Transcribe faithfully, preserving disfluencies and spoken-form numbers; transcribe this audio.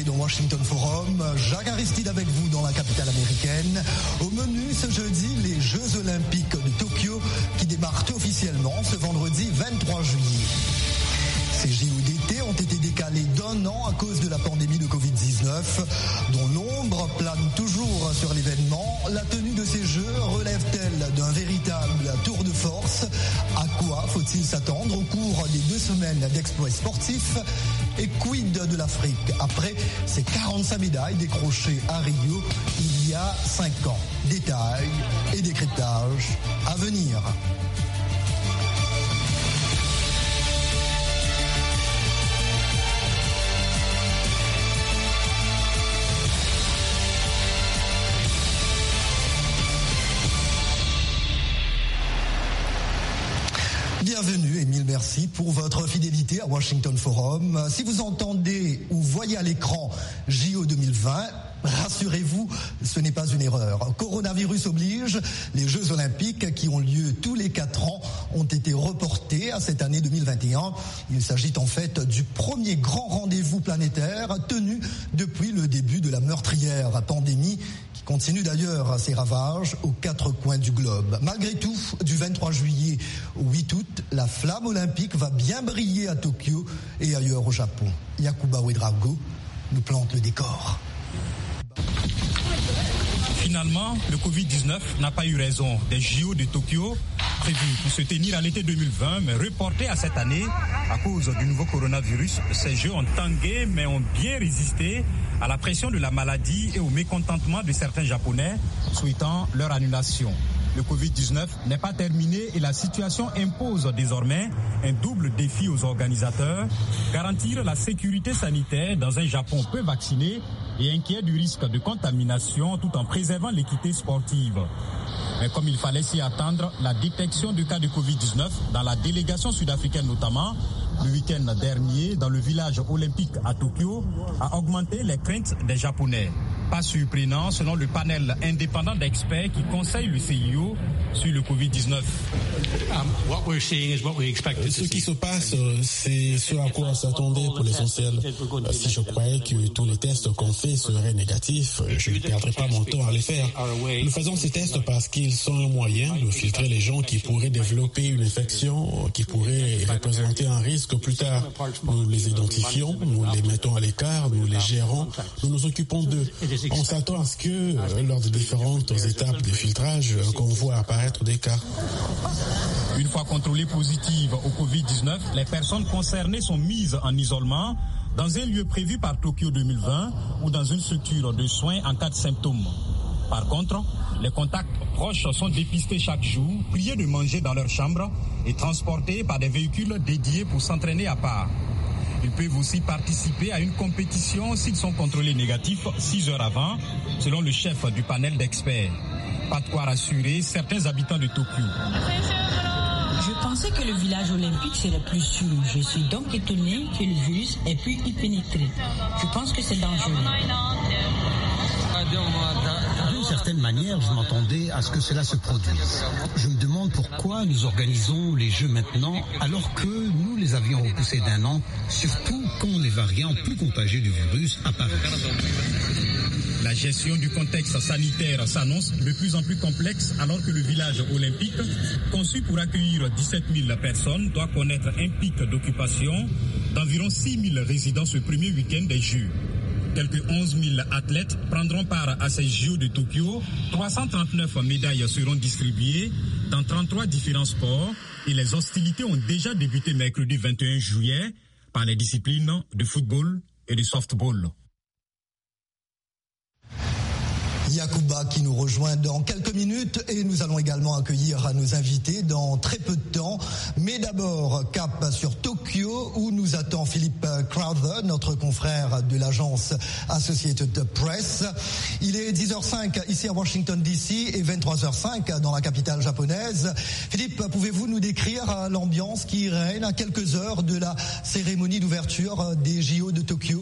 dans Washington Forum. Jacques Aristide avec vous dans la capitale américaine. Au menu ce jeudi, les Jeux Olympiques de Tokyo qui démarrent officiellement ce vendredi vingt-trois juillet. Ces J O d'été ont été décalés d'un an à cause de la pandémie de covid dix-neuf, dont l'ombre plane toujours sur l'événement. La tenue de ces Jeux relève-t-elle d'un véritable tour de force? À quoi faut-il s'attendre au cours des deux semaines d'exploits sportifs? Et quid de l'Afrique après ses quarante-cinq médailles décrochées à Rio il y a cinq ans? Détails et décryptage à venir. Bienvenue et mille merci pour votre fidélité à Washington Forum. Si vous entendez ou voyez à l'écran J O deux mille vingt, rassurez-vous, ce n'est pas une erreur. Coronavirus oblige, les Jeux Olympiques qui ont lieu tous les quatre ans ont été reportés à cette année deux mille vingt et un. Il s'agit en fait du premier grand rendez-vous planétaire tenu depuis le début de la meurtrière pandémie qui continue d'ailleurs ses ravages aux quatre coins du globe. Malgré tout, du vingt-trois juillet au huit août, la flamme olympique va bien briller à Tokyo et ailleurs au Japon. Yacouba Ouedraogo nous plante le décor. Finalement, le covid dix-neuf n'a pas eu raison. Des J O de Tokyo, prévus pour se tenir à l'été deux mille vingt, mais reportés à cette année à cause du nouveau coronavirus. Ces Jeux ont tangué, mais ont bien résisté à la pression de la maladie et au mécontentement de certains Japonais souhaitant leur annulation. Le covid dix-neuf n'est pas terminé et la situation impose désormais un double défi aux organisateurs, garantir la sécurité sanitaire dans un Japon peu vacciné et inquiet du risque de contamination tout en préservant l'équité sportive. Mais comme il fallait s'y attendre, la détection de cas de covid dix-neuf dans la délégation sud-africaine notamment, le week-end dernier dans le village olympique à Tokyo, a augmenté les craintes des Japonais. Pas surprenant selon le panel indépendant d'experts qui conseille le C I O sur le covid dix-neuf. Ce qui se passe, c'est ce à quoi on s'attendait pour l'essentiel. Si je croyais que tous les tests qu'on fait seraient négatifs, je ne perdrais pas mon temps à les faire. Nous faisons ces tests parce qu'ils sont un moyen de filtrer les gens qui pourraient développer une infection, qui pourraient représenter un risque plus tard. Nous les identifions, nous les mettons à l'écart, nous les gérons, nous nous occupons d'eux. On s'attend à ce que, lors de différentes étapes de filtrage, qu'on voit apparaître des cas. Une fois contrôlées positives au covid dix-neuf, les personnes concernées sont mises en isolement dans un lieu prévu par Tokyo deux mille vingt ou dans une structure de soins en cas de symptômes. Par contre, les contacts proches sont dépistés chaque jour, priés de manger dans leur chambre et transportés par des véhicules dédiés pour s'entraîner à part. Ils peuvent aussi participer à une compétition s'ils sont contrôlés négatifs six heures avant, selon le chef du panel d'experts. Pas de quoi rassurer certains habitants de Tokyo. Je pensais que le village olympique serait plus sûr. Je suis donc étonné que le virus ait pu y pénétrer. Je pense que c'est dangereux. D'une certaine manière, je m'attendais à ce que cela se produise. Je me demande pourquoi nous organisons les Jeux maintenant alors que nous les avions repoussés d'un an, surtout quand les variants plus contagieux du virus apparaissent. La gestion du contexte sanitaire s'annonce de plus en plus complexe alors que le village olympique, conçu pour accueillir dix-sept mille personnes, doit connaître un pic d'occupation d'environ six mille résidents ce premier week-end des Jeux. Quelques onze mille athlètes prendront part à ces J O de Tokyo. trois cent trente-neuf médailles seront distribuées dans trente-trois différents sports et les hostilités ont déjà débuté mercredi vingt et un juillet par les disciplines de football et de softball. Yacouba qui nous rejoint dans quelques minutes et nous allons également accueillir nos invités dans très peu de temps. Mais d'abord, cap sur Tokyo où nous attend Philippe Crowther, notre confrère de l'agence Associated Press. Il est dix heures cinq ici à Washington D C et vingt-trois heures cinq dans la capitale japonaise. Philippe, pouvez-vous nous décrire l'ambiance qui règne à quelques heures de la cérémonie d'ouverture des J O de Tokyo ?